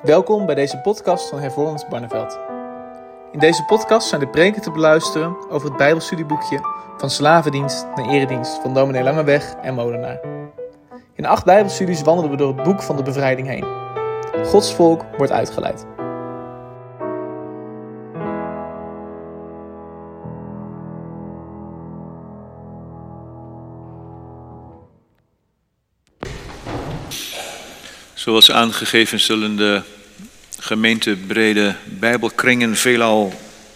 Welkom bij deze podcast van Hervormd Barneveld. In deze podcast zijn de preken te beluisteren over het Bijbelstudieboekje Van Slavendienst naar Eredienst van dominee Langeweg en Molenaar. In 8 Bijbelstudies wandelen we door het boek van de bevrijding heen. Gods volk wordt uitgeleid. Zoals aangegeven zullen de gemeentebrede Bijbelkringen veelal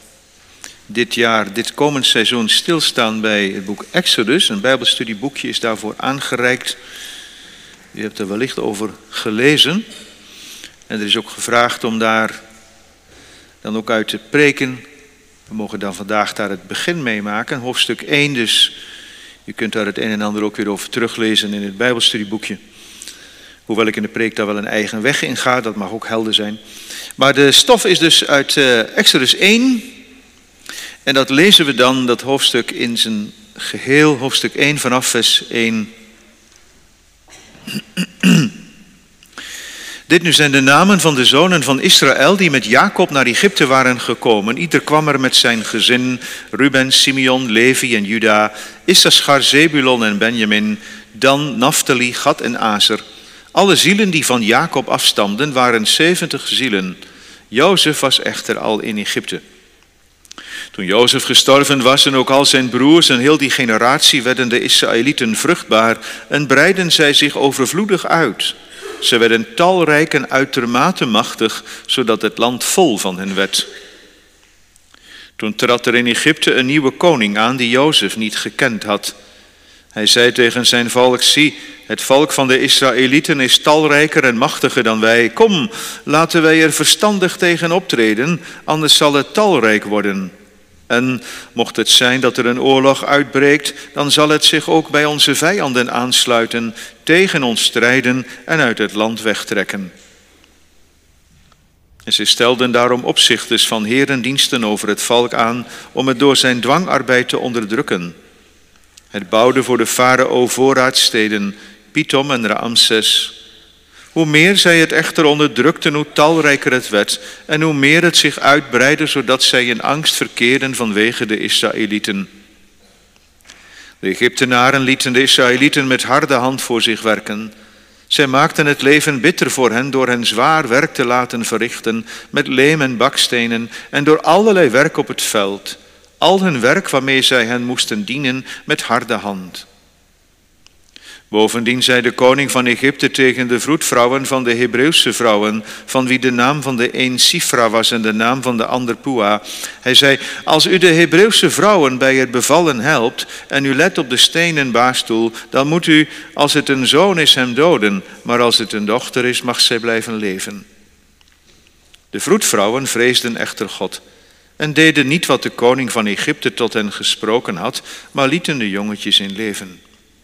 dit komend seizoen stilstaan bij het boek Exodus. Een Bijbelstudieboekje is daarvoor aangereikt. U hebt er wellicht over gelezen. En er is ook gevraagd om daar dan ook uit te preken. We mogen dan vandaag daar het begin mee maken, hoofdstuk 1. Dus u kunt daar het een en ander ook weer over teruglezen in het Bijbelstudieboekje. Hoewel ik in de preek daar wel een eigen weg in ga, dat mag ook helder zijn. Maar de stof is dus uit Exodus 1. En dat lezen we dan, dat hoofdstuk in zijn geheel, hoofdstuk 1 vanaf vers 1. Dit nu zijn de namen van de zonen van Israël die met Jacob naar Egypte waren gekomen. Ieder kwam er met zijn gezin, Ruben, Simeon, Levi en Juda, Issachar, Zebulon en Benjamin, Dan, Naphtali, Gad en Aser. Alle zielen die van Jacob afstamden waren 70 zielen. Jozef was echter al in Egypte. Toen Jozef gestorven was en ook al zijn broers en heel die generatie werden de Israëlieten vruchtbaar en breidden zij zich overvloedig uit. Ze werden talrijk en uitermate machtig, zodat het land vol van hen werd. Toen trad er in Egypte een nieuwe koning aan die Jozef niet gekend had. Hij zei tegen zijn volk, zie, het volk van de Israëlieten is talrijker en machtiger dan wij. Kom, laten wij er verstandig tegen optreden, anders zal het talrijk worden. En mocht het zijn dat er een oorlog uitbreekt, dan zal het zich ook bij onze vijanden aansluiten, tegen ons strijden en uit het land wegtrekken. En ze stelden daarom opzichters van herendiensten over het volk aan, om het door zijn dwangarbeid te onderdrukken. Het bouwde voor de farao voorraadsteden, Pithom en Ramses. Hoe meer zij het echter onderdrukten, hoe talrijker het werd en hoe meer het zich uitbreidde, zodat zij in angst verkeerden vanwege de Israëlieten. De Egyptenaren lieten de Israëlieten met harde hand voor zich werken. Zij maakten het leven bitter voor hen door hen zwaar werk te laten verrichten met leem en bakstenen en door allerlei werk op het veld. Al hun werk waarmee zij hen moesten dienen met harde hand. Bovendien zei de koning van Egypte tegen de vroedvrouwen van de Hebreeuwse vrouwen, van wie de naam van de een Sifra was en de naam van de ander Pua. Hij zei, als u de Hebreeuwse vrouwen bij het bevallen helpt en u let op de stenen baarstoel, dan moet u, als het een zoon is, hem doden, maar als het een dochter is, mag zij blijven leven. De vroedvrouwen vreesden echter God en deden niet wat de koning van Egypte tot hen gesproken had, maar lieten de jongetjes in leven.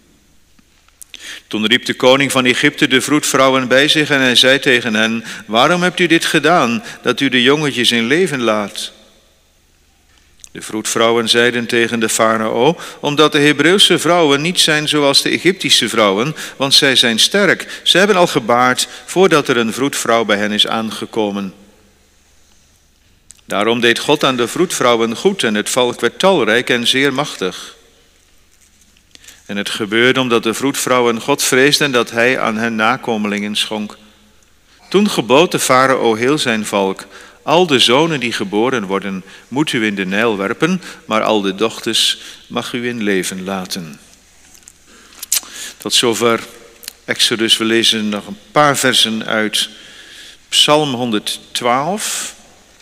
Toen riep de koning van Egypte de vroedvrouwen bij zich en hij zei tegen hen, waarom hebt u dit gedaan, dat u de jongetjes in leven laat? De vroedvrouwen zeiden tegen de farao, omdat de Hebreeuwse vrouwen niet zijn zoals de Egyptische vrouwen, want zij zijn sterk. Ze hebben al gebaard voordat er een vroedvrouw bij hen is aangekomen. Daarom deed God aan de vroedvrouwen goed en het volk werd talrijk en zeer machtig. En het gebeurde omdat de vroedvrouwen God vreesden dat hij aan hen nakomelingen schonk. Toen gebood de farao heel zijn volk, al de zonen die geboren worden, moet u in de Nijl werpen, maar al de dochters mag u in leven laten. Tot zover Exodus. We lezen nog een paar versen uit Psalm 112.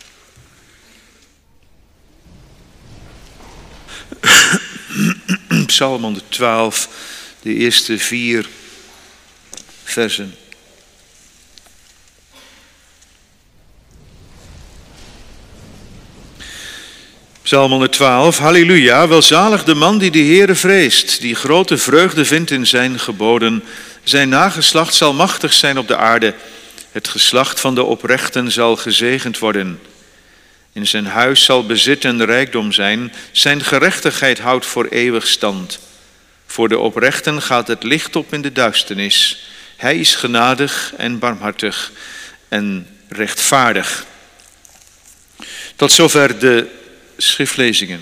Psalm 112, de eerste 4 versen. Psalm 112, halleluja, welzalig de man die de Heere vreest, die grote vreugde vindt in zijn geboden. Zijn nageslacht zal machtig zijn op de aarde. Het geslacht van de oprechten zal gezegend worden. In zijn huis zal bezit en rijkdom zijn. Zijn gerechtigheid houdt voor eeuwig stand. Voor de oprechten gaat het licht op in de duisternis. Hij is genadig en barmhartig en rechtvaardig. Tot zover de schriftlezingen.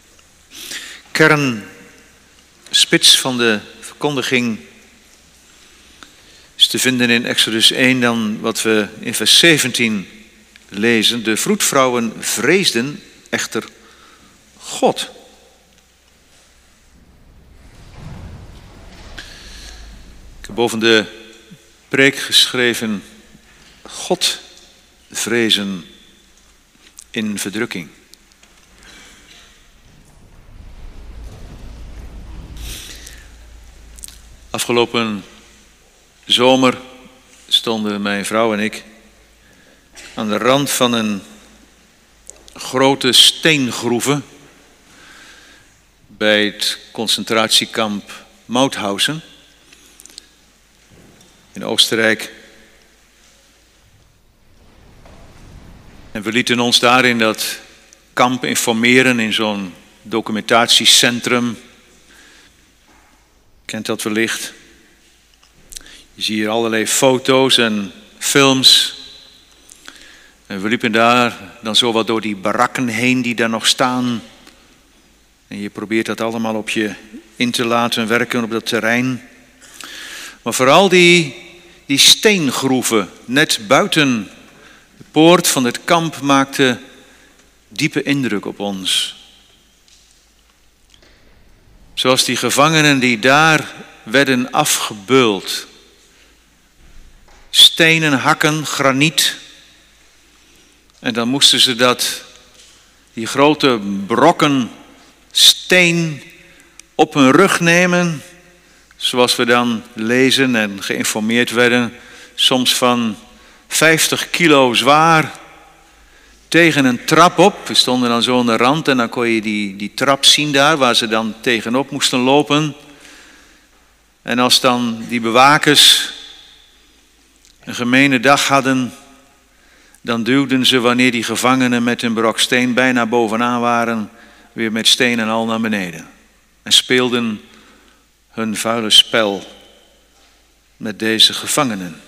Kernspits van de verkondiging is te vinden in Exodus 1, dan wat we in vers 17 lezen. De vroedvrouwen vreesden echter God. Ik heb boven de preek geschreven: God vrezen in verdrukking. Afgelopen zomer stonden mijn vrouw en ik aan de rand van een grote steengroeve bij het concentratiekamp Mauthausen in Oostenrijk. En we lieten ons daar in dat kamp informeren in zo'n documentatiecentrum. Kent dat wellicht? Je ziet hier allerlei foto's en films. En we liepen daar dan zo wat door die barakken heen die daar nog staan. En je probeert dat allemaal op je in te laten werken op dat terrein. Maar vooral die steengroeven net buiten de poort van het kamp maakten diepe indruk op ons. Zoals die gevangenen die daar werden afgebeuld. Stenen hakken, graniet. En dan moesten ze die grote brokken steen op hun rug nemen. Zoals we dan lezen en geïnformeerd werden. Soms van 50 kilo zwaar. Tegen een trap op. We stonden dan zo aan de rand en dan kon je die trap zien daar waar ze dan tegenop moesten lopen. En als dan die bewakers een gemene dag hadden, dan duwden ze wanneer die gevangenen met een brok steen bijna bovenaan waren, weer met steen en al naar beneden. En speelden hun vuile spel met deze gevangenen.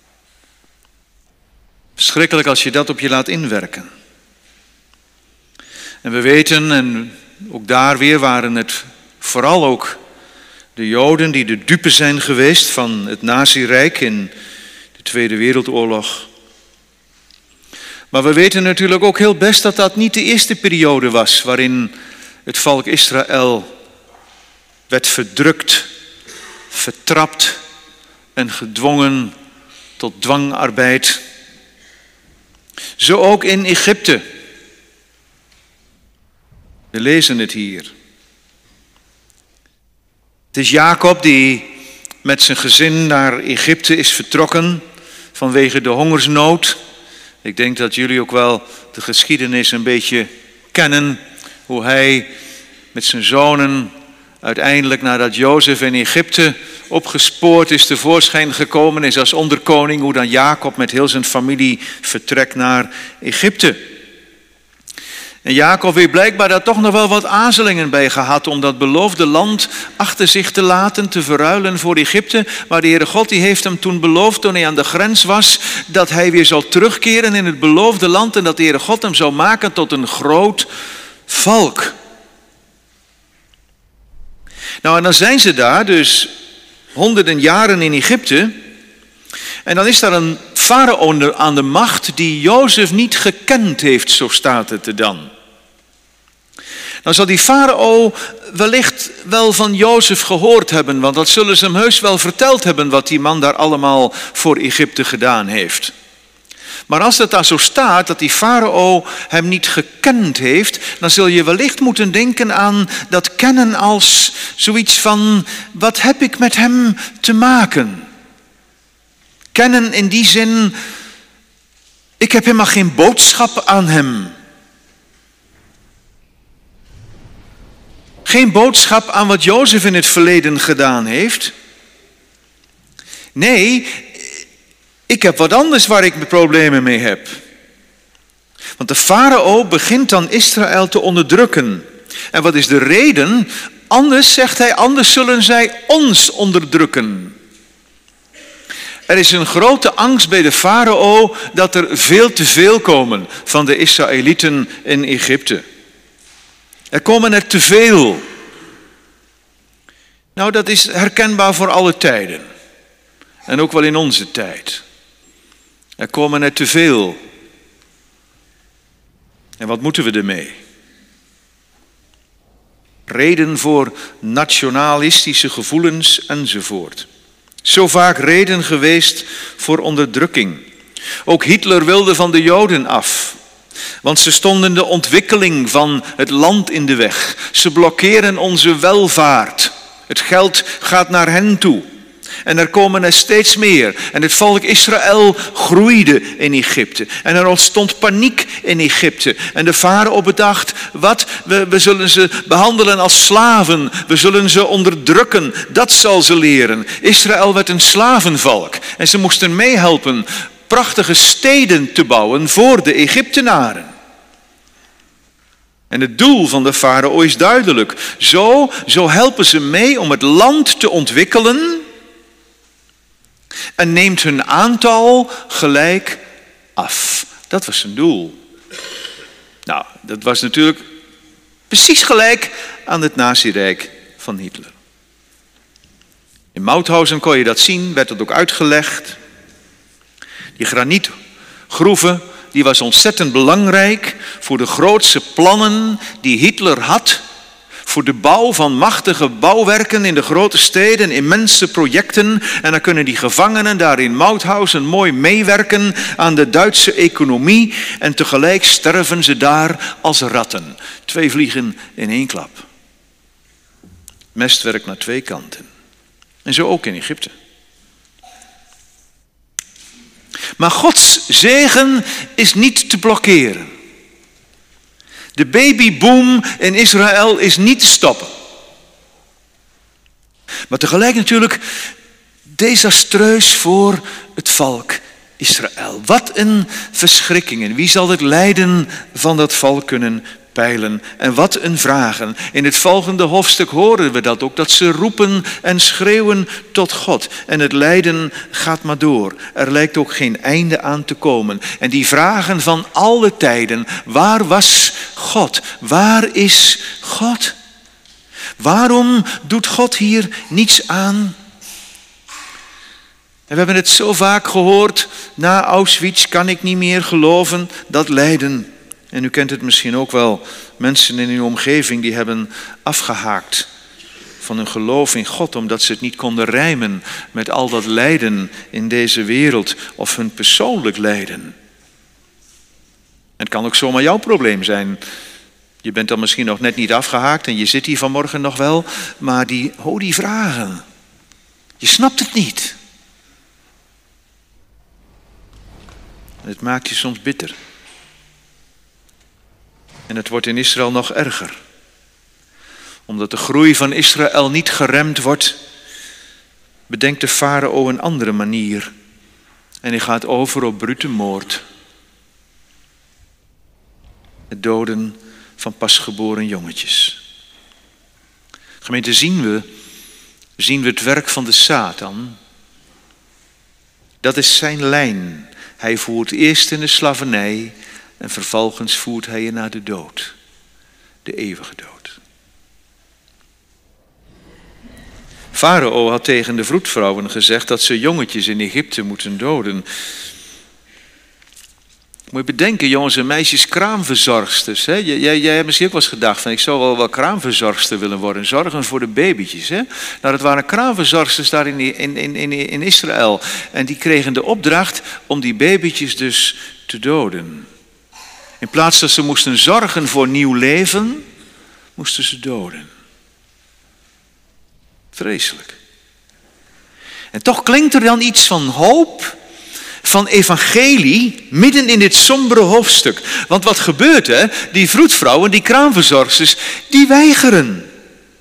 Verschrikkelijk als je dat op je laat inwerken. En we weten, en ook daar weer waren het vooral ook de Joden die de dupe zijn geweest van het Nazi-rijk in de Tweede Wereldoorlog. Maar we weten natuurlijk ook heel best dat dat niet de eerste periode was waarin het volk Israël werd verdrukt, vertrapt en gedwongen tot dwangarbeid. Zo ook in Egypte. We lezen het hier. Het is Jacob die met zijn gezin naar Egypte is vertrokken vanwege de hongersnood. Ik denk dat jullie ook wel de geschiedenis een beetje kennen. Hoe hij met zijn zonen uiteindelijk nadat Jozef in Egypte opgespoord is, tevoorschijn gekomen is als onderkoning. Hoe dan Jacob met heel zijn familie vertrekt naar Egypte. En Jacob heeft blijkbaar daar toch nog wel wat aarzelingen bij gehad om dat beloofde land achter zich te laten, te verruilen voor Egypte. Maar de Heere God die heeft hem toen beloofd, toen hij aan de grens was, dat hij weer zal terugkeren in het beloofde land en dat de Heere God hem zou maken tot een groot volk. Nou, en dan zijn ze daar dus honderden jaren in Egypte. En dan is daar een farao aan de macht die Jozef niet gekend heeft, zo staat het er dan. Dan zal die farao wellicht wel van Jozef gehoord hebben, want dat zullen ze hem heus wel verteld hebben wat die man daar allemaal voor Egypte gedaan heeft. Maar als het daar zo staat dat die farao hem niet gekend heeft, dan zul je wellicht moeten denken aan dat kennen als zoiets van, wat heb ik met hem te maken? Kennen in die zin, ik heb helemaal geen boodschap aan hem. Geen boodschap aan wat Jozef in het verleden gedaan heeft. Nee, ik heb wat anders waar ik problemen mee heb. Want de farao begint dan Israël te onderdrukken. En wat is de reden? Anders, zegt hij, anders zullen zij ons onderdrukken. Er is een grote angst bij de farao dat er veel te veel komen van de Israëlieten in Egypte. Er komen er te veel. Nou, dat is herkenbaar voor alle tijden. En ook wel in onze tijd. Er komen er te veel. En wat moeten we ermee? Reden voor nationalistische gevoelens enzovoort. Zo vaak reden geweest voor onderdrukking. Ook Hitler wilde van de Joden af. Want ze stonden de ontwikkeling van het land in de weg. Ze blokkeren onze welvaart. Het geld gaat naar hen toe. En er komen er steeds meer. En het volk Israël groeide in Egypte. En er ontstond paniek in Egypte. En de farao bedacht, we zullen ze behandelen als slaven. We zullen ze onderdrukken. Dat zal ze leren. Israël werd een slavenvolk. En ze moesten meehelpen prachtige steden te bouwen voor de Egyptenaren. En het doel van de farao is duidelijk. Zo helpen ze mee om het land te ontwikkelen en neemt hun aantal gelijk af. Dat was zijn doel. Nou, dat was natuurlijk precies gelijk aan het nazi-rijk van Hitler. In Mauthausen kon je dat zien, werd het ook uitgelegd. Die granietgroeven, die was ontzettend belangrijk voor de grootste plannen die Hitler had. Voor de bouw van machtige bouwwerken in de grote steden, immense projecten. En dan kunnen die gevangenen daar in Mauthausen mooi meewerken aan de Duitse economie. En tegelijk sterven ze daar als ratten. 2 vliegen in 1 klap. Mest werkt naar 2 kanten. En zo ook in Egypte. Maar Gods zegen is niet te blokkeren. De babyboom in Israël is niet te stoppen. Maar tegelijk natuurlijk desastreus voor het volk Israël. Wat een verschrikking. En wie zal het lijden van dat volk kunnen peilen? En wat een vragen. In het volgende hoofdstuk horen we dat ook. Dat ze roepen en schreeuwen tot God. En het lijden gaat maar door. Er lijkt ook geen einde aan te komen. En die vragen van alle tijden. Waar was God? Waar is God? Waarom doet God hier niets aan? En we hebben het zo vaak gehoord. Na Auschwitz kan ik niet meer geloven dat lijden. En u kent het misschien ook wel. Mensen in uw omgeving die hebben afgehaakt van hun geloof in God. Omdat ze het niet konden rijmen met al dat lijden in deze wereld. Of hun persoonlijk lijden. Het kan ook zomaar jouw probleem zijn. Je bent dan misschien nog net niet afgehaakt en je zit hier vanmorgen nog wel. Maar die vragen. Je snapt het niet. En het maakt je soms bitter. En het wordt in Israël nog erger. Omdat de groei van Israël niet geremd wordt, bedenkt de farao een andere manier. En hij gaat over op brute moord. Het doden van pasgeboren jongetjes. Gemeente, zien we het werk van de Satan? Dat is zijn lijn. Hij voert eerst in de slavernij en vervolgens voert hij je naar de dood. De eeuwige dood. Farao had tegen de vroedvrouwen gezegd dat ze jongetjes in Egypte moeten doden. Moet je bedenken, jongens en meisjes, kraamverzorgsters. Hè? Jij hebt misschien ook wel eens gedacht van ik zou wel kraamverzorgster willen worden. Zorgen voor de babytjes. Hè? Nou, dat waren kraamverzorgsters daar in Israël. En die kregen de opdracht om die babytjes dus te doden. In plaats dat ze moesten zorgen voor nieuw leven, moesten ze doden. Vreselijk. En toch klinkt er dan iets van hoop, van evangelie, midden in dit sombere hoofdstuk. Want wat gebeurt er? Die vroedvrouwen, die kraamverzorgsters, die weigeren.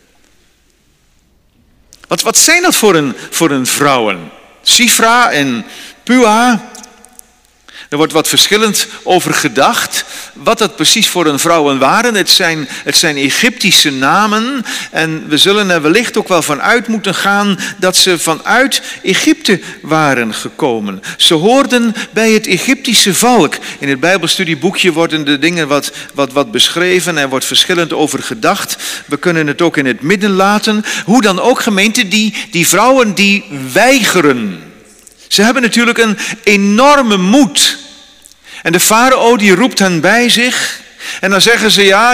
Wat zijn dat voor een vrouwen? Sifra en Pua. Er wordt wat verschillend over gedacht, wat dat precies voor een vrouwen waren. Het zijn Egyptische namen en we zullen er wellicht ook wel van uit moeten gaan dat ze vanuit Egypte waren gekomen. Ze hoorden bij het Egyptische volk. In het Bijbelstudieboekje worden de dingen wat beschreven en wordt verschillend over gedacht. We kunnen het ook in het midden laten. Hoe dan ook, gemeente, die vrouwen die weigeren. Ze hebben natuurlijk een enorme moed. En de farao die roept hen bij zich. En dan zeggen ze, ja,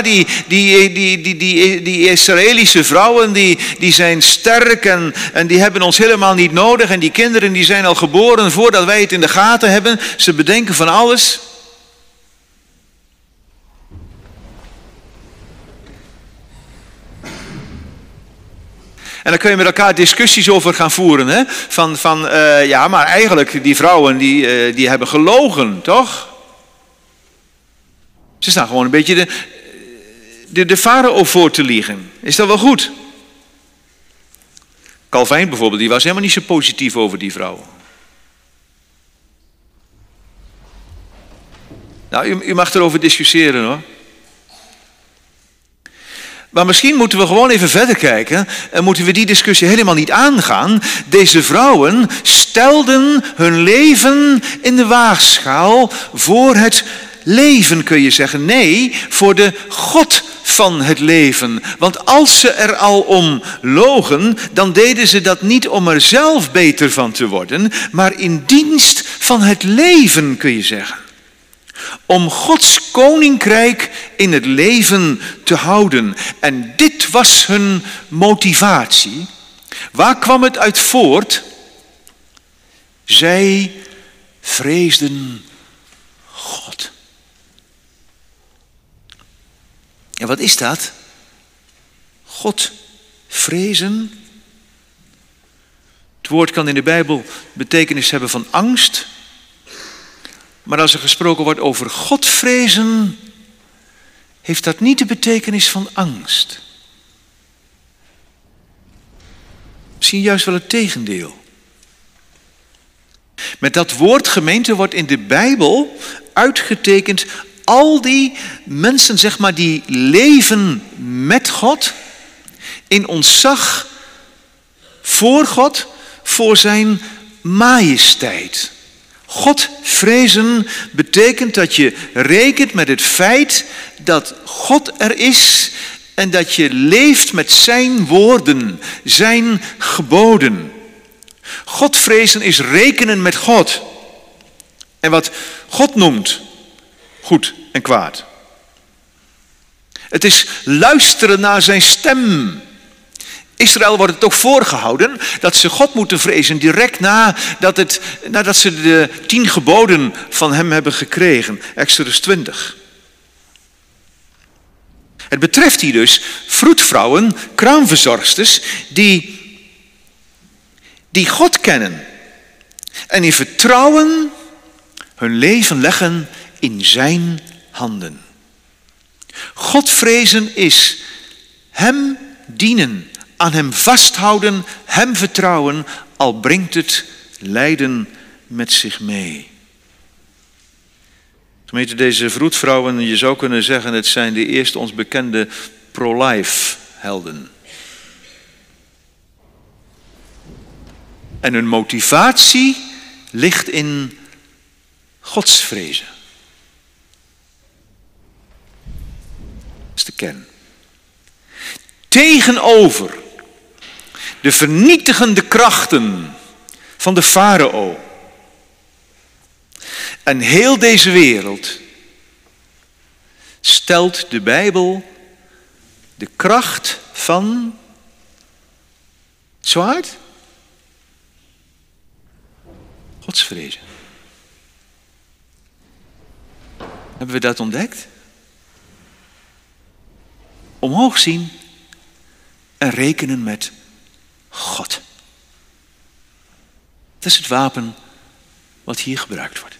die Israëlische vrouwen die zijn sterk en die hebben ons helemaal niet nodig. En die kinderen die zijn al geboren voordat wij het in de gaten hebben. Ze bedenken van alles. En dan kun je met elkaar discussies over gaan voeren. Hè? Ja, maar eigenlijk die vrouwen die hebben gelogen, toch? Ze staan gewoon een beetje de farao voor te liegen. Is dat wel goed? Calvijn bijvoorbeeld, die was helemaal niet zo positief over die vrouwen. Nou, u mag erover discussiëren hoor. Maar misschien moeten we gewoon even verder kijken en moeten we die discussie helemaal niet aangaan. Deze vrouwen stelden hun leven in de waagschaal voor het leven, kun je zeggen. Nee, voor de God van het leven. Want als ze er al om logen, dan deden ze dat niet om er zelf beter van te worden, maar in dienst van het leven, kun je zeggen. Om Gods koninkrijk in het leven te houden. En dit was hun motivatie. Waar kwam het uit voort? Zij vreesden God. En wat is dat? God vrezen. Het woord kan in de Bijbel betekenis hebben van angst. Maar als er gesproken wordt over God vrezen, heeft dat niet de betekenis van angst. Misschien juist wel het tegendeel. Met dat woord, gemeente, wordt in de Bijbel uitgetekend al die mensen, zeg maar, die leven met God, in ontzag voor God, voor zijn majesteit. God vrezen betekent dat je rekent met het feit dat God er is en dat je leeft met zijn woorden, zijn geboden. God vrezen is rekenen met God. En wat God noemt goed en kwaad. Het is luisteren naar zijn stem. Israël wordt het toch voorgehouden dat ze God moeten vrezen direct nadat ze de 10 geboden van hem hebben gekregen. Exodus 20. Het betreft hier dus vroedvrouwen, kraamverzorgsters, die God kennen. En in vertrouwen hun leven leggen in zijn handen. God vrezen is hem dienen. Aan hem vasthouden, hem vertrouwen, al brengt het lijden met zich mee. Gemeente, deze vroedvrouwen, je zou kunnen zeggen, het zijn de eerste ons bekende pro-life helden. En hun motivatie ligt in godsvrezen. Dat is de kern. Tegenover de vernietigende krachten van de farao en heel deze wereld stelt de Bijbel de kracht van zwaard, godsvrezen. Hebben we dat ontdekt? Omhoog zien en rekenen met God. Dat is het wapen wat hier gebruikt wordt.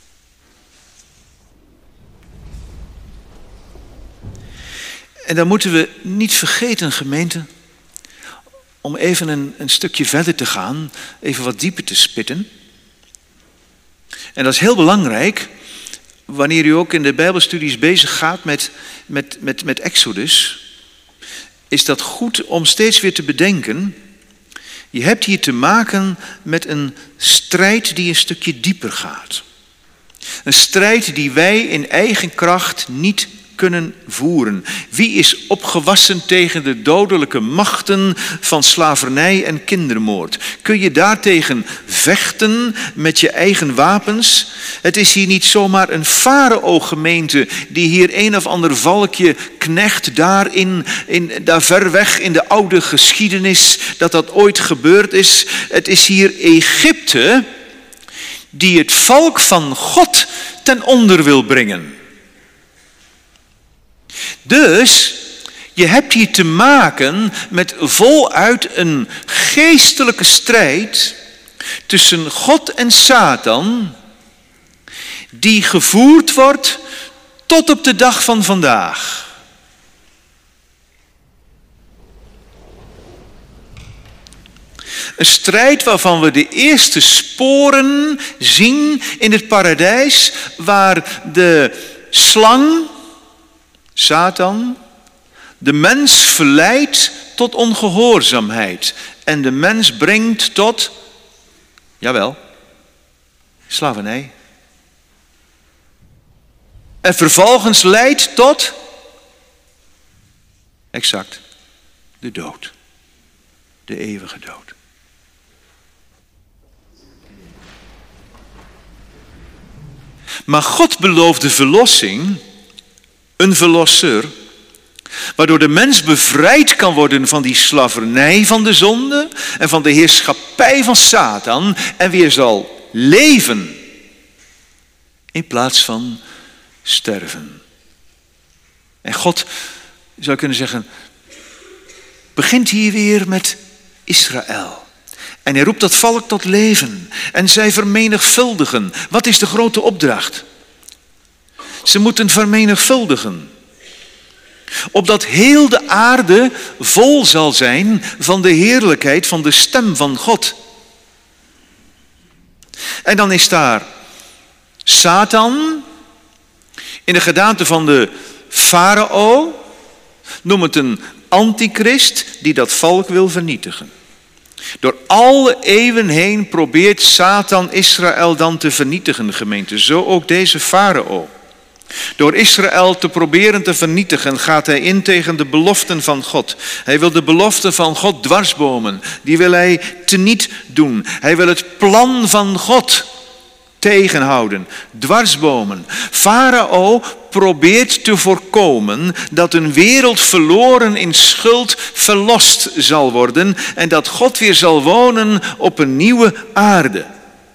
En dan moeten we niet vergeten, gemeente, om even een stukje verder te gaan, even wat dieper te spitten. En dat is heel belangrijk wanneer u ook in de Bijbelstudies bezig gaat met Exodus. Is dat goed om steeds weer te bedenken. Je hebt hier te maken met een strijd die een stukje dieper gaat. Een strijd die wij in eigen kracht niet kunnen voeren. Wie is opgewassen tegen de dodelijke machten van slavernij en kindermoord? Kun je daartegen vechten met je eigen wapens? Het is hier niet zomaar een farao-gemeente die hier een of ander valkje knecht daar ver weg in de oude geschiedenis dat ooit gebeurd is. Het is hier Egypte die het volk van God ten onder wil brengen. Dus je hebt hier te maken met voluit een geestelijke strijd tussen God en Satan, die gevoerd wordt tot op de dag van vandaag. Een strijd waarvan we de eerste sporen zien in het paradijs, waar de slang, Satan, de mens verleidt tot ongehoorzaamheid en de mens brengt tot, jawel, slavernij. En vervolgens leidt tot, exact, de dood, de eeuwige dood. Maar God beloofde verlossing, een verlosser, waardoor de mens bevrijd kan worden van die slavernij van de zonde en van de heerschappij van Satan en weer zal leven in plaats van sterven. En God, zou kunnen zeggen, begint hier weer met Israël. En hij roept dat volk tot leven. En zij vermenigvuldigen. Wat is de grote opdracht? Ze moeten vermenigvuldigen. Opdat heel de aarde vol zal zijn van de heerlijkheid van de stem van God. En dan is daar Satan in de gedaante van de farao. Noem het een antichrist die dat volk wil vernietigen. Door alle eeuwen heen probeert Satan Israël dan te vernietigen, gemeente. Zo ook deze farao. Door Israël te proberen te vernietigen gaat hij in tegen de beloften van God. Hij wil de beloften van God dwarsbomen. Die wil hij teniet doen. Hij wil het plan van God tegenhouden. Dwarsbomen. Farao probeert te voorkomen dat een wereld verloren in schuld verlost zal worden en dat God weer zal wonen op een nieuwe aarde.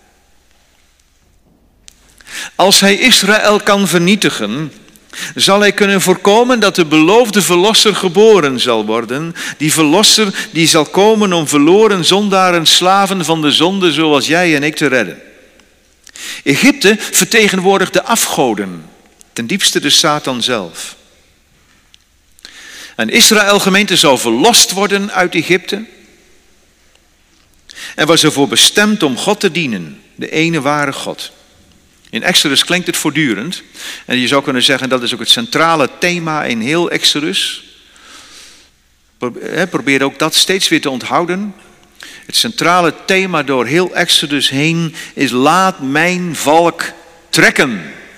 Als hij Israël kan vernietigen, zal hij kunnen voorkomen dat de beloofde verlosser geboren zal worden. Die verlosser die zal komen om verloren zondaren, slaven van de zonde zoals jij en ik te redden. Egypte vertegenwoordigt de afgoden, ten diepste de Satan zelf. En Israël, gemeente, zou verlost worden uit Egypte en was ervoor bestemd om God te dienen, de ene ware God. In Exodus klinkt het voortdurend en je zou kunnen zeggen dat is ook het centrale thema in heel Exodus. Probeer ook dat steeds weer te onthouden. Het centrale thema door heel Exodus heen is: laat mijn volk trekken.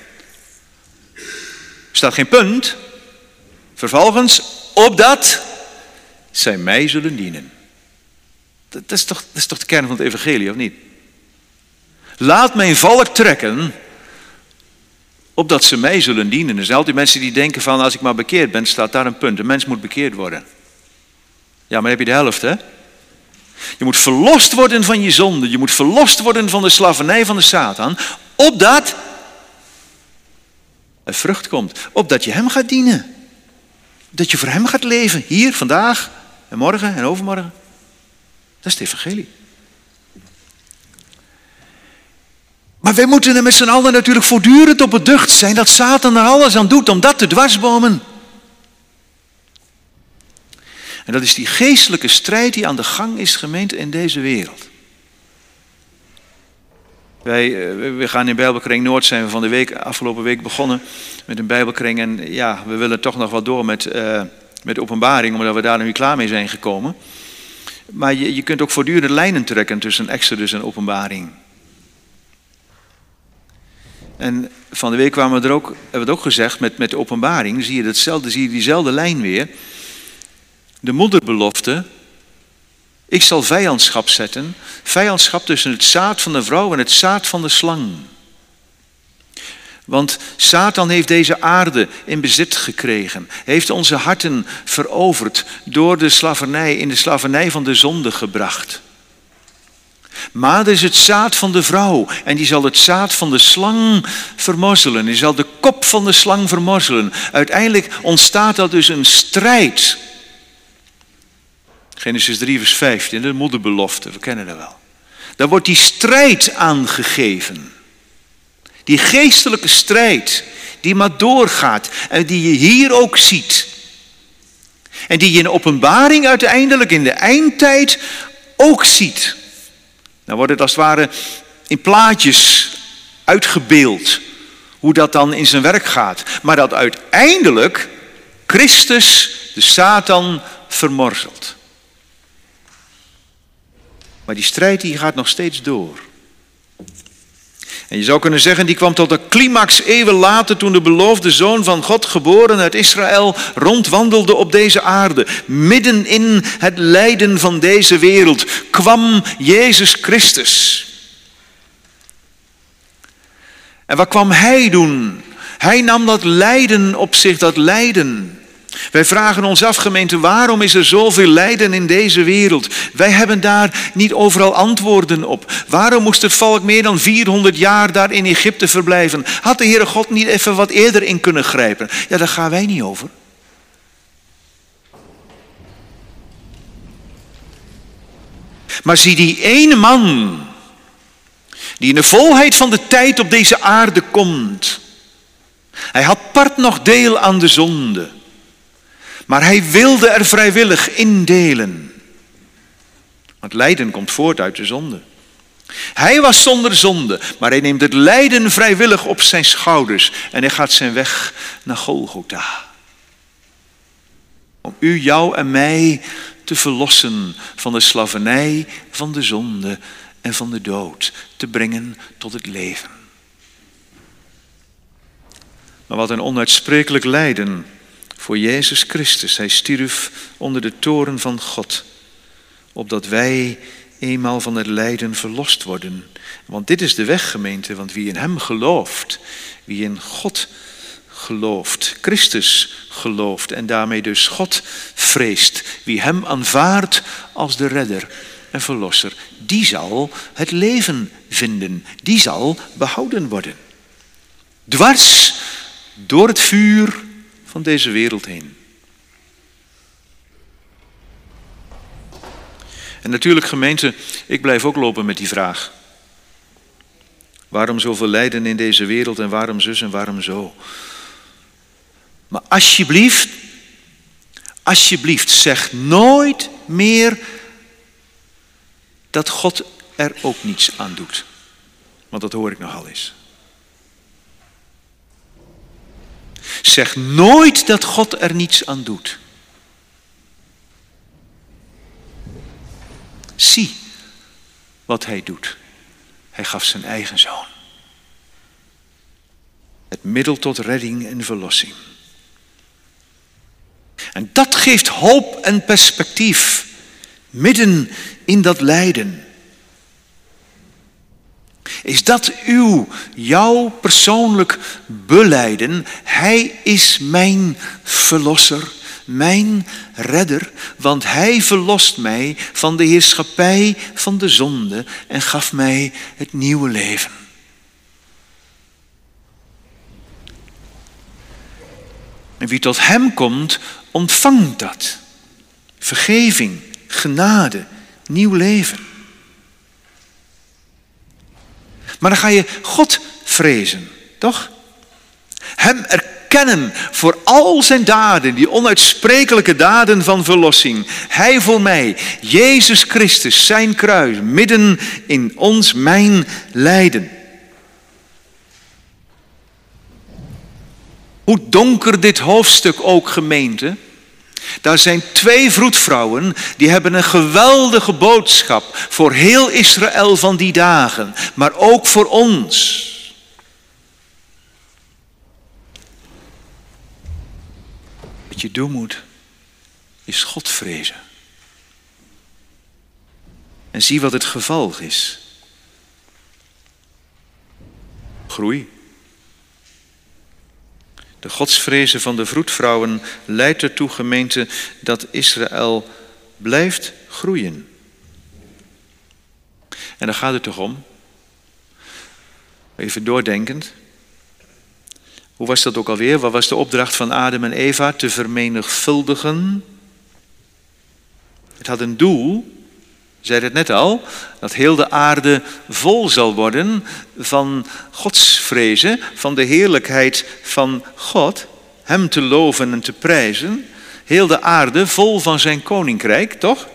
Er staat geen punt. Vervolgens, opdat zij mij zullen dienen. Dat is toch de kern van het evangelie, of niet? Laat mijn volk trekken, opdat ze mij zullen dienen. Er zijn altijd mensen die denken van, als ik maar bekeerd ben, staat daar een punt. Een mens moet bekeerd worden. Ja, maar dan heb je de helft, hè? Je moet verlost worden van je zonde. Je moet verlost worden van de slavernij van de Satan. Opdat er vrucht komt. Opdat je hem gaat dienen. Dat je voor hem gaat leven. Hier, vandaag en morgen en overmorgen. Dat is het evangelie. Maar wij moeten er met z'n allen natuurlijk voortdurend op beducht zijn dat Satan er alles aan doet om dat te dwarsbomen. En dat is die geestelijke strijd die aan de gang is, gemeente, in deze wereld. We gaan in Bijbelkring Noord, zijn we afgelopen week begonnen met een Bijbelkring. En ja, we willen toch nog wat door met de Openbaring, omdat we daar nu klaar mee zijn gekomen. Maar je kunt ook voortdurend lijnen trekken tussen Exodus en Openbaring. En van de week hebben we het ook gezegd, met de Openbaring zie je diezelfde lijn weer. De moederbelofte. Ik zal vijandschap zetten. Vijandschap tussen het zaad van de vrouw en het zaad van de slang. Want Satan heeft deze aarde in bezit gekregen. Heeft onze harten veroverd door de slavernij, in de slavernij van de zonde gebracht. Maar er is het zaad van de vrouw en die zal het zaad van de slang vermorzelen. Die zal de kop van de slang vermorzelen. Uiteindelijk ontstaat dat dus een strijd. Genesis 3 vers 15, de moederbelofte, we kennen dat wel. Daar wordt die strijd aangegeven. Die geestelijke strijd die maar doorgaat en die je hier ook ziet. En die je in Openbaring uiteindelijk in de eindtijd ook ziet. Dan wordt het als het ware in plaatjes uitgebeeld hoe dat dan in zijn werk gaat. Maar dat uiteindelijk Christus de Satan vermorzelt. Maar die strijd die gaat nog steeds door. En je zou kunnen zeggen, die kwam tot een climax eeuwen later toen de beloofde Zoon van God, geboren uit Israël, rondwandelde op deze aarde. Midden in het lijden van deze wereld kwam Jezus Christus. En wat kwam Hij doen? Hij nam dat lijden op zich, dat lijden. Wij vragen ons af, gemeente, waarom is er zoveel lijden in deze wereld? Wij hebben daar niet overal antwoorden op. Waarom moest het volk meer dan 400 jaar daar in Egypte verblijven? Had de Heere God niet even wat eerder in kunnen grijpen? Ja, daar gaan wij niet over. Maar zie die ene man, die in de volheid van de tijd op deze aarde komt. Hij had part nog deel aan de zonde. Maar hij wilde er vrijwillig indelen. Want lijden komt voort uit de zonde. Hij was zonder zonde, maar hij neemt het lijden vrijwillig op zijn schouders. En hij gaat zijn weg naar Golgotha. Om u, jou en mij te verlossen van de slavernij, van de zonde en van de dood. Te brengen tot het leven. Maar wat een onuitsprekelijk lijden voor Jezus Christus. Hij stierf onder de toorn van God, opdat wij eenmaal van het lijden verlost worden. Want dit is de weg, gemeente, want wie in Hem gelooft, wie in God gelooft, Christus gelooft en daarmee dus God vreest, wie Hem aanvaardt als de redder en verlosser, die zal het leven vinden, die zal behouden worden. Dwars door het vuur van deze wereld heen. En natuurlijk, gemeente, ik blijf ook lopen met die vraag. Waarom zoveel lijden in deze wereld en waarom zus en waarom zo? Maar alsjeblieft, zeg nooit meer dat God er ook niets aan doet. Want dat hoor ik nogal eens. Zeg nooit dat God er niets aan doet. Zie wat Hij doet. Hij gaf zijn eigen Zoon. Het middel tot redding en verlossing. En dat geeft hoop en perspectief. Midden in dat lijden. Is dat jouw persoonlijk belijden? Hij is mijn verlosser, mijn redder, want Hij verlost mij van de heerschappij van de zonde en gaf mij het nieuwe leven. En wie tot Hem komt, ontvangt dat. Vergeving, genade, nieuw leven. Maar dan ga je God vrezen, toch? Hem erkennen erkennen voor al zijn daden, die onuitsprekelijke daden van verlossing. Hij voor mij, Jezus Christus, zijn kruis, midden in ons, mijn lijden. Hoe donker dit hoofdstuk ook, gemeente. Daar zijn 2 vroedvrouwen die hebben een geweldige boodschap voor heel Israël van die dagen, maar ook voor ons. Wat je doen moet, is God vrezen. En zie wat het gevolg is. Groei. De godsvrezen van de vroedvrouwen leidt ertoe, gemeente, dat Israël blijft groeien. En daar gaat het toch om? Even doordenkend. Hoe was dat ook alweer? Wat was de opdracht van Adam en Eva? Te vermenigvuldigen. Het had een doel, ik zei het net al, dat heel de aarde vol zal worden van godsvrezen, van de heerlijkheid van God, hem te loven en te prijzen. Heel de aarde vol van zijn koninkrijk, toch?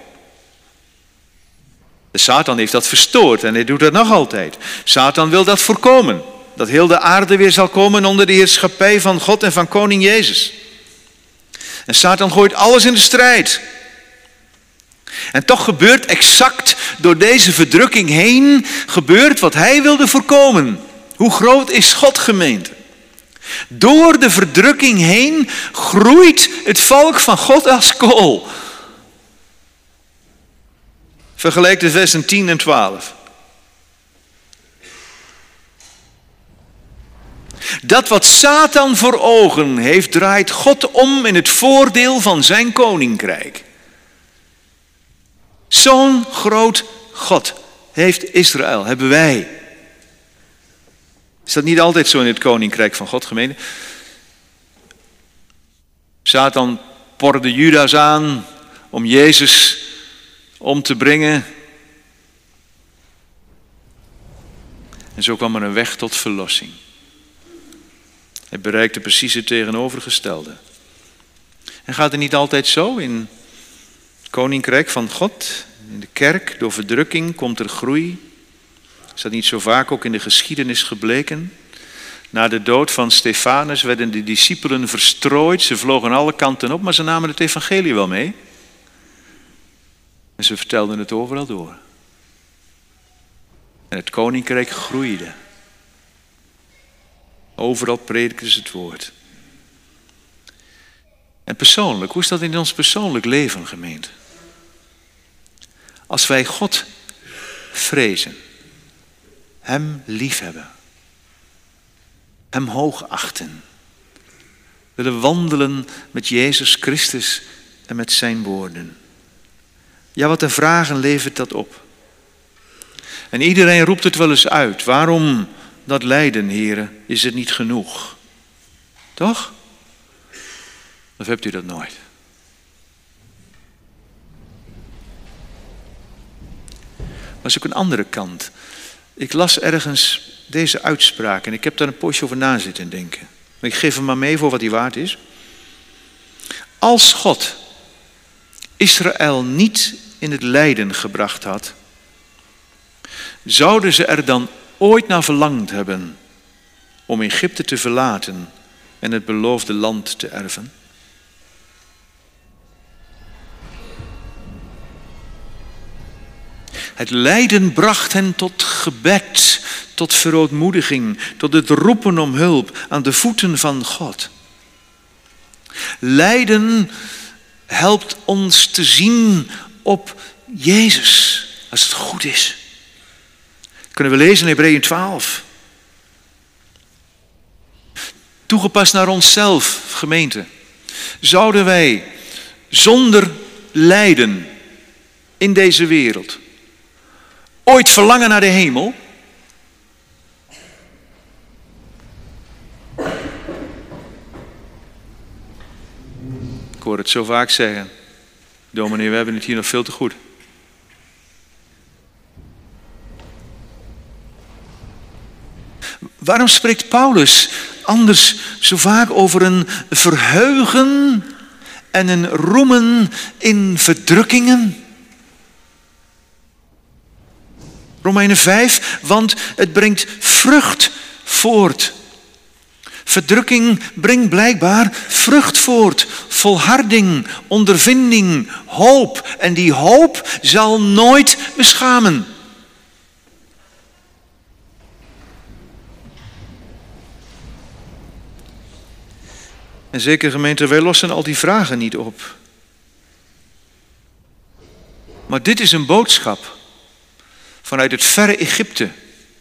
De Satan heeft dat verstoord en hij doet dat nog altijd. Satan wil dat voorkomen. Dat heel de aarde weer zal komen onder de heerschappij van God en van koning Jezus. En Satan gooit alles in de strijd. En toch gebeurt exact door deze verdrukking heen, gebeurt wat hij wilde voorkomen. Hoe groot is God, gemeente? Door de verdrukking heen groeit het volk van God als kool. Vergelijk de versen 10 en 12. Dat wat Satan voor ogen heeft, draait God om in het voordeel van zijn koninkrijk. Zo'n groot God heeft Israël, hebben wij. Is dat niet altijd zo in het koninkrijk van God, gemeente? Satan porde Judas aan om Jezus om te brengen. En zo kwam er een weg tot verlossing. Hij bereikte precies het tegenovergestelde. En gaat het niet altijd zo in het koninkrijk van God? In de kerk, door verdrukking, komt er groei. Is dat niet zo vaak ook in de geschiedenis gebleken? Na de dood van Stefanus werden de discipelen verstrooid. Ze vlogen alle kanten op, maar ze namen het evangelie wel mee. En ze vertelden het overal door. En het koninkrijk groeide. Overal predikten ze het woord. En persoonlijk, hoe is dat in ons persoonlijk leven, gemeente? Als wij God vrezen, hem liefhebben, hem hoogachten, willen wandelen met Jezus Christus en met zijn woorden. Ja, wat een vragen levert dat op. En iedereen roept het wel eens uit. Waarom dat lijden, heren, is het niet genoeg? Toch? Of hebt u dat nooit? Maar is ook een andere kant. Ik las ergens deze uitspraak en ik heb daar een poosje over na zitten denken. Maar ik geef hem maar mee voor wat hij waard is. Als God Israël niet in het lijden gebracht had, zouden ze er dan ooit naar verlangd hebben om Egypte te verlaten en het beloofde land te erven? Het lijden bracht hen tot gebed, tot verootmoediging, tot het roepen om hulp aan de voeten van God. Lijden helpt ons te zien op Jezus, als het goed is. Kunnen we lezen in Hebreeën 12. Toegepast naar onszelf, gemeente. Zouden wij zonder lijden in deze wereld ooit verlangen naar de hemel? Ik hoor het zo vaak zeggen. Dominee, we hebben het hier nog veel te goed. Waarom spreekt Paulus anders zo vaak over een verheugen en een roemen in verdrukkingen. Romeinen 5, want het brengt vrucht voort. Verdrukking brengt blijkbaar vrucht voort. Volharding, ondervinding, hoop. En die hoop zal nooit beschamen. En zeker gemeente, wij lossen al die vragen niet op. Maar dit is een boodschap vanuit het verre Egypte.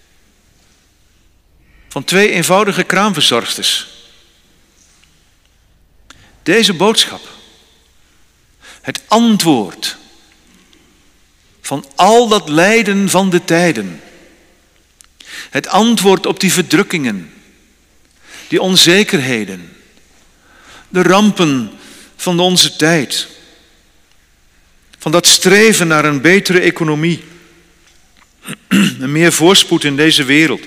Van 2 eenvoudige kraamverzorgsters. Deze boodschap. Het antwoord van al dat lijden van de tijden. Het antwoord op die verdrukkingen. Die onzekerheden. De rampen van onze tijd. Van dat streven naar een betere economie. En meer voorspoed in deze wereld.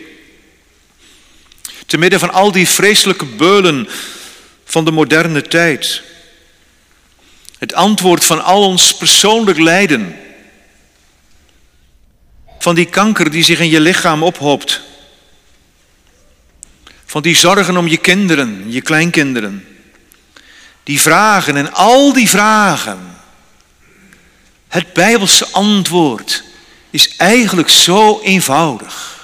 Te midden van al die vreselijke beulen van de moderne tijd. Het antwoord van al ons persoonlijk lijden. Van die kanker die zich in je lichaam ophoopt. Van die zorgen om je kinderen, je kleinkinderen. Die vragen en al die vragen. Het Bijbelse antwoord is eigenlijk zo eenvoudig.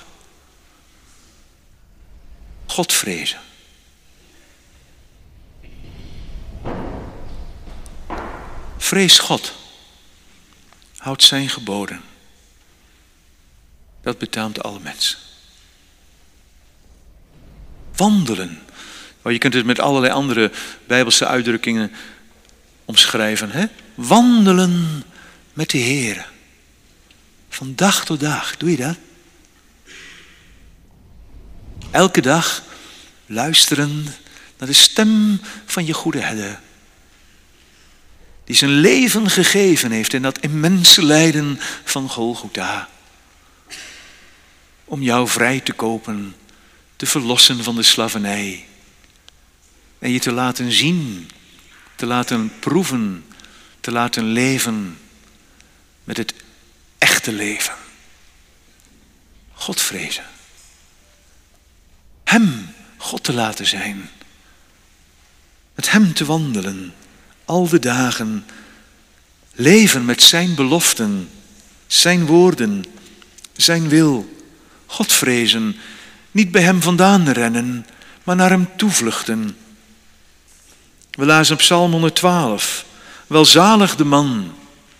God vrezen. Vrees God. Houd zijn geboden. Dat betaamt alle mensen. Wandelen. Oh, je kunt het met allerlei andere Bijbelse uitdrukkingen omschrijven. Hè? Wandelen met de Heer. Van dag tot dag. Doe je dat? Elke dag luisteren naar de stem van je goede herder. Die zijn leven gegeven heeft in dat immense lijden van Golgotha. Om jou vrij te kopen, te verlossen van de slavernij. En je te laten zien, te laten proeven, te laten leven met het echte leven. God vrezen. Hem God te laten zijn. Met hem te wandelen. Al de dagen. Leven met zijn beloften. Zijn woorden. Zijn wil. God vrezen. Niet bij hem vandaan rennen. Maar naar hem toevluchten. We lazen op Psalm 112. Welzalig de man.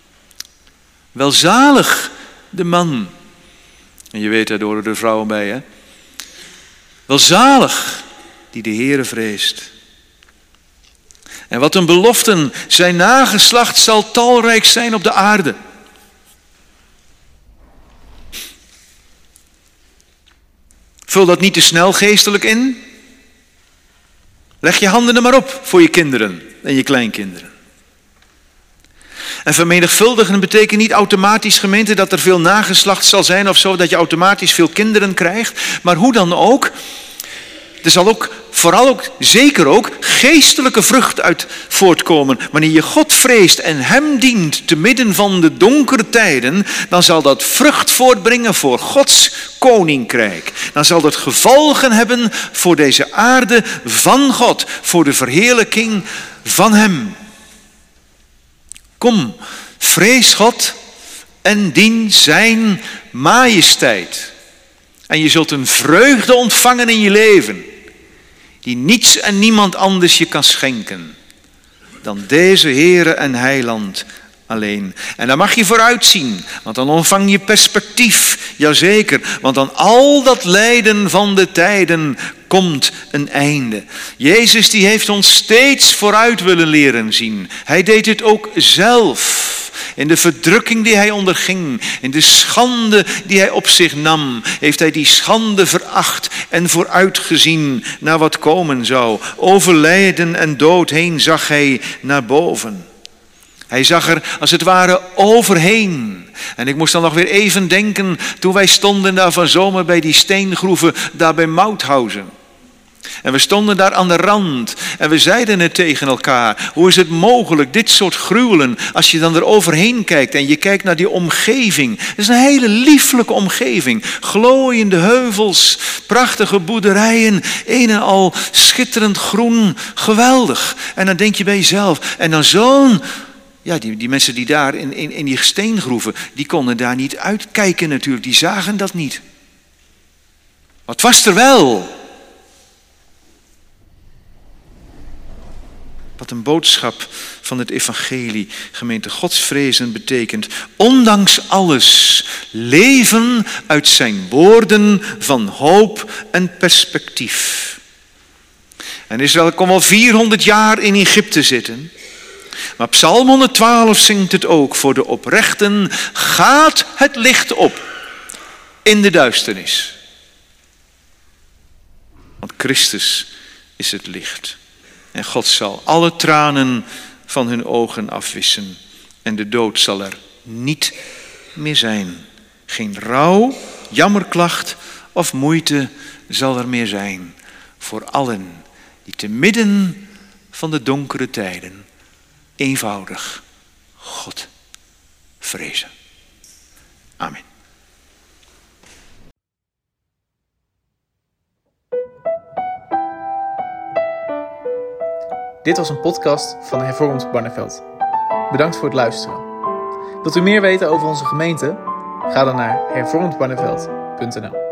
Welzalig de man. En je weet, daar horen de vrouwen bij, hè? Welzalig die de Heere vreest. En wat een beloften, zijn nageslacht zal talrijk zijn op de aarde. Vul dat niet te snel geestelijk in. Leg je handen er maar op voor je kinderen en je kleinkinderen. En vermenigvuldigen betekent niet automatisch, gemeente, dat er veel nageslacht zal zijn of zo, dat je automatisch veel kinderen krijgt. Maar hoe dan ook, er zal ook, vooral ook, zeker ook, geestelijke vrucht uit voortkomen. Wanneer je God vreest en hem dient te midden van de donkere tijden, dan zal dat vrucht voortbrengen voor Gods koninkrijk. Dan zal dat gevolgen hebben voor deze aarde van God, voor de verheerlijking van hem. Kom, vrees God en dien zijn majesteit. En je zult een vreugde ontvangen in je leven, die niets en niemand anders je kan schenken dan deze Heere en Heiland alleen. En daar mag je vooruit zien, want dan ontvang je perspectief. Jazeker, want aan al dat lijden van de tijden komt een einde. Jezus die heeft ons steeds vooruit willen leren zien. Hij deed het ook zelf. In de verdrukking die hij onderging, in de schande die hij op zich nam, heeft hij die schande veracht en vooruitgezien naar wat komen zou. Over lijden en dood heen zag hij naar boven. Hij zag er als het ware overheen. En ik moest dan nog weer even denken toen wij stonden daar van zomer bij die steengroeven daar bij Mauthausen. En we stonden daar aan de rand en we zeiden het tegen elkaar. Hoe is het mogelijk, dit soort gruwelen, als je dan eroverheen kijkt en je kijkt naar die omgeving. Het is een hele lieflijke omgeving. Glooiende heuvels, prachtige boerderijen, een en al schitterend groen, geweldig. En dan denk je bij jezelf, en dan zo'n... Ja, die mensen die daar in die steengroeven, die konden daar niet uitkijken natuurlijk, die zagen dat niet. Wat was er wel? Wat een boodschap van het evangelie, gemeente. Godsvrezen betekent, ondanks alles, leven uit zijn woorden van hoop en perspectief. En Israël kon wel 400 jaar in Egypte zitten. Maar Psalm 112 zingt het ook. Voor de oprechten gaat het licht op in de duisternis. Want Christus is het licht. En God zal alle tranen van hun ogen afwissen. En de dood zal er niet meer zijn. Geen rouw, jammerklacht of moeite zal er meer zijn. Voor allen die te midden van de donkere tijden eenvoudig God vrezen. Amen. Dit was een podcast van Hervormd Barneveld. Bedankt voor het luisteren. Wilt u meer weten over onze gemeente? Ga dan naar hervormdbarneveld.nl